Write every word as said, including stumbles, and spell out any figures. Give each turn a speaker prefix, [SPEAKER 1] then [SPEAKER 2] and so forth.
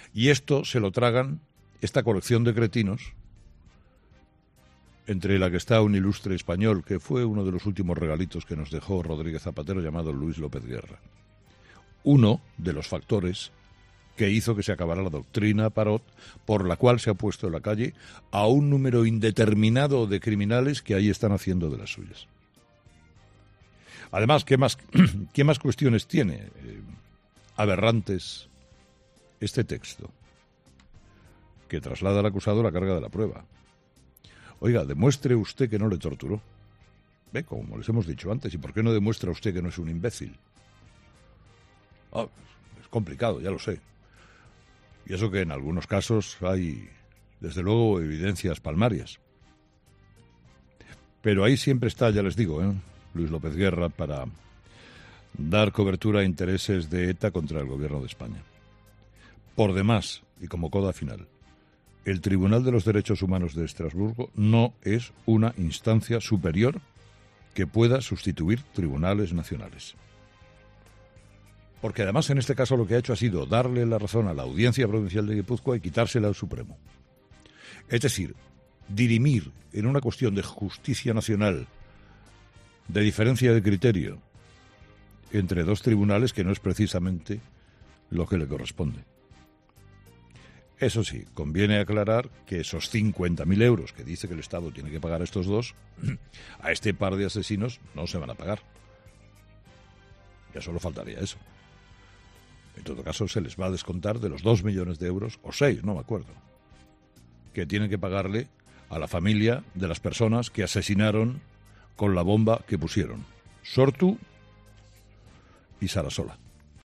[SPEAKER 1] Y esto se lo tragan esta colección de cretinos, entre la que está un ilustre español, que fue uno de los últimos regalitos que nos dejó Rodríguez Zapatero, llamado Luis López Guerra. Uno de los factores que hizo que se acabara la doctrina Parot, por la cual se ha puesto en la calle a un número indeterminado de criminales que ahí están haciendo de las suyas. Además, ¿qué más, qué más cuestiones tiene? Eh, aberrantes este texto, que traslada al acusado la carga de la prueba. Oiga, demuestre usted que no le torturó. ¿Ve? Como les hemos dicho antes. ¿Y por qué no demuestra usted que no es un imbécil? Oh, es complicado, ya lo sé. Y eso que en algunos casos hay, desde luego, evidencias palmarias. Pero ahí siempre está, ya les digo, ¿eh? Luis López Guerra para dar cobertura a intereses de ETA contra el gobierno de España. Por demás, y como coda final, el Tribunal de los Derechos Humanos de Estrasburgo no es una instancia superior que pueda sustituir tribunales nacionales. Porque además en este caso lo que ha hecho ha sido darle la razón a la Audiencia Provincial de Guipúzcoa y quitársela al Supremo. Es decir, dirimir en una cuestión de justicia nacional, de diferencia de criterio, entre dos tribunales que no es precisamente lo que le corresponde. Eso sí, conviene aclarar que esos cincuenta mil euros que dice que el Estado tiene que pagar a estos dos, a este par de asesinos no se van a pagar. Ya solo faltaría eso. En todo caso, se les va a descontar de los dos millones de euros, o seis, no me acuerdo, que tienen que pagarle a la familia de las personas que asesinaron con la bomba que pusieron. Sortu y Sarasola.